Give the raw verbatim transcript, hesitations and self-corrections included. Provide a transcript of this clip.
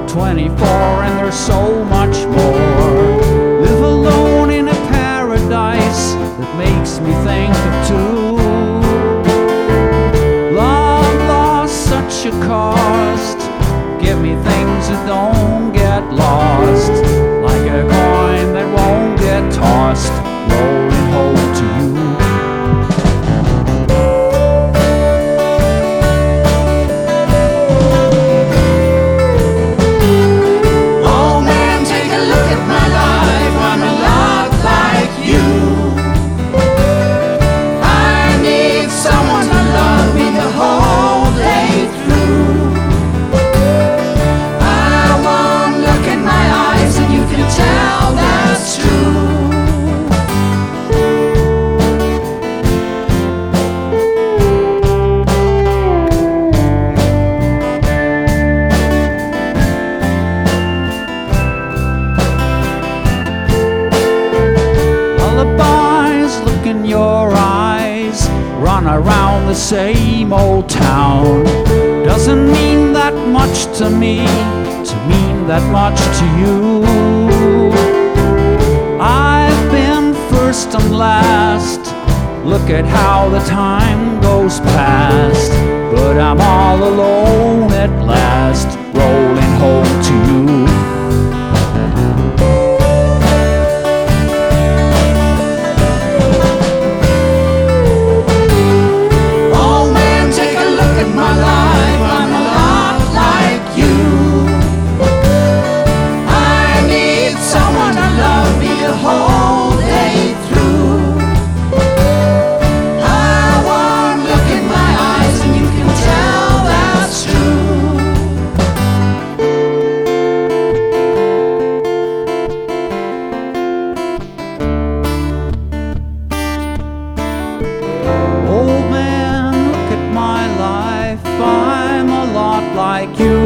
twenty-four and there's so much more. Live alone in a paradise that makes me think of two. Love lost such a cost. Give me things that don't get lost, like a coin that won't get tossed, rolling home to you. In your eyes, run around the same old town. Doesn't mean that much to me, to mean that much to you. I've been first and last. Look at how the time goes past. But I'm all alone at last, rolling home to you. Like you.